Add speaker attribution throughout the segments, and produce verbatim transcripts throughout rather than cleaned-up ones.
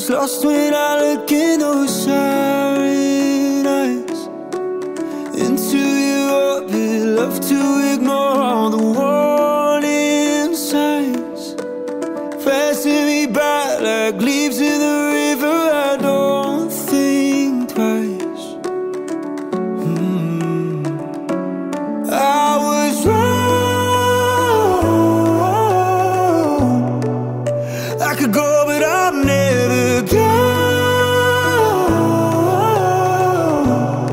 Speaker 1: was lost when I look in those siren eyes. Into your orbit, love to ignore all the warning signs. Passing me by like leaves in the river, I don't think twice. mm. I was wrong. I could go but I'm never gone.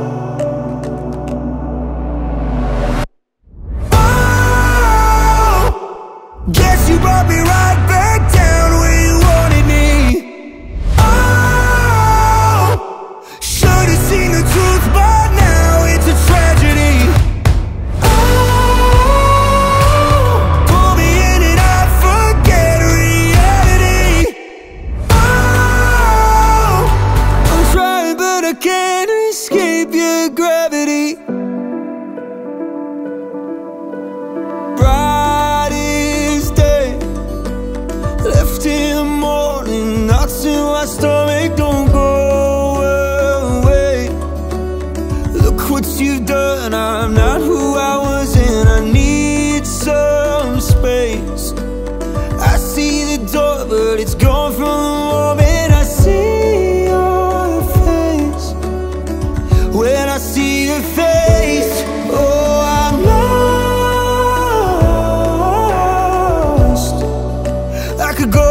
Speaker 1: Oh, guess you brought me right back down where you wanted me. Oh, should've seen the truth by now, it's a tragedy. Oh, pull me in and I forget reality. Oh, I'm trying but I can't escape your gravity. Brightest day, left in the morning, knots in my stomach don't go away. Look what you've done, I'm not who I was and I need some space. I see the door but it's gone from the moment I see your face. When I see your face, oh I'm lost. I could go